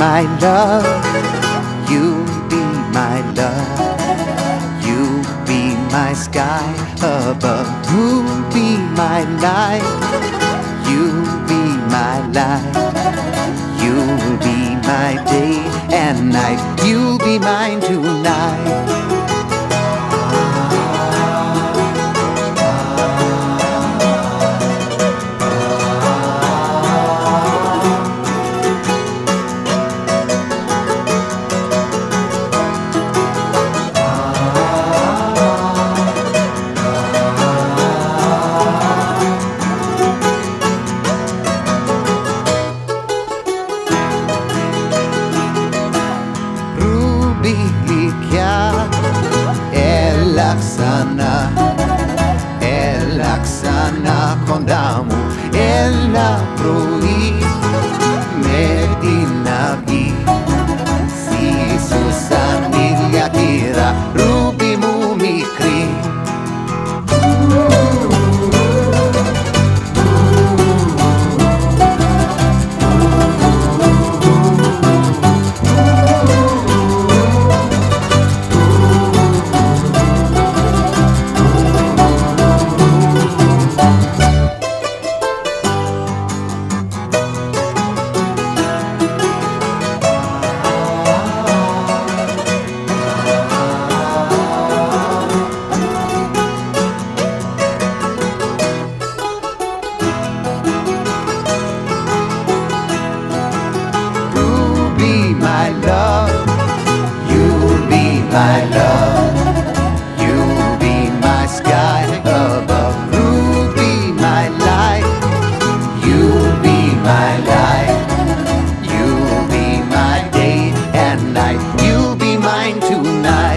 my love, you'll be my love, you'll be my sky above, you'll be my light, you'll be my light, you'll be my day and night, you'll be mine tonight. Έλα ξανά κοντά μου, έλα πρωί με την αυγή, ζήσου σαν ηλιατήρα, ρούμπι μου μικρή. My love, you'll be my sky above, you'll be my light, you'll be my light, you'll be my day and night, you'll be mine tonight.